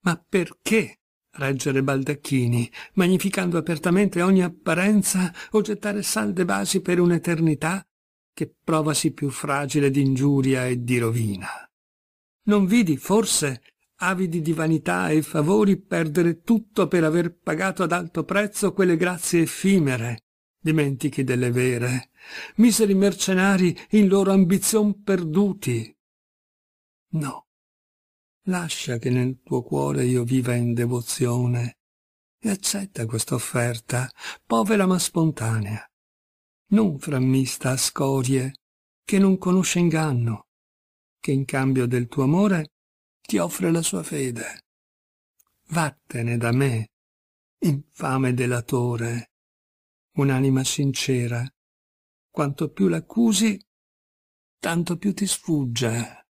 Ma perché reggere baldacchini, magnificando apertamente ogni apparenza, o gettare salde basi per un'eternità che provasi più fragile d'ingiuria e di rovina? Non vidi, forse, avidi di vanità e favori, perdere tutto per aver pagato ad alto prezzo quelle grazie effimere, dimentichi delle vere, miseri mercenari in loro ambizion perduti? No, lascia che nel tuo cuore io viva in devozione e accetta questa offerta, povera ma spontanea, non frammista a scorie, che non conosce inganno, che in cambio del tuo amore ti offre la sua fede. Vattene da me, infame delatore, un'anima sincera, quanto più l'accusi, tanto più ti sfugge.